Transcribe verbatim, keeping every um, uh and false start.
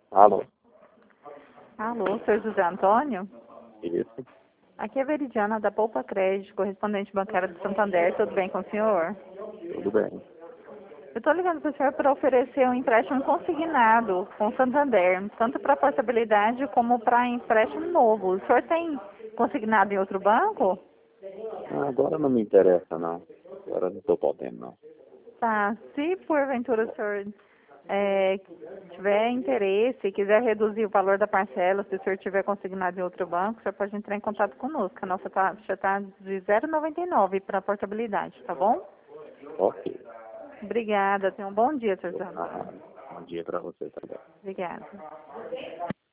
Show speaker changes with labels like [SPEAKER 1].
[SPEAKER 1] Alô?
[SPEAKER 2] Alô, senhor José Antônio?
[SPEAKER 1] Isso,
[SPEAKER 2] Aqui é a Veridiana da Poupa Crédito, correspondente bancária do Santander. Tudo bem com o senhor?
[SPEAKER 1] tudo bem.
[SPEAKER 2] Eu estou ligando para o senhor para oferecer um empréstimo consignado com o Santander, tanto para portabilidade como para empréstimo novo. O senhor tem consignado em outro banco?
[SPEAKER 1] Ah, agora não me interessa, não. Agora não estou podendo, não.
[SPEAKER 2] Tá. Se porventura o senhor é, tiver interesse e quiser reduzir o valor da parcela, se o senhor tiver consignado em outro banco, o senhor pode entrar em contato conosco. A nossa taxa está de zero vírgula noventa e nove para portabilidade, tá bom?
[SPEAKER 1] Ok.
[SPEAKER 2] Obrigada. Tenha um bom dia, senhor Zé Antônio.
[SPEAKER 1] Ah, bom dia para você também.
[SPEAKER 2] Obrigada.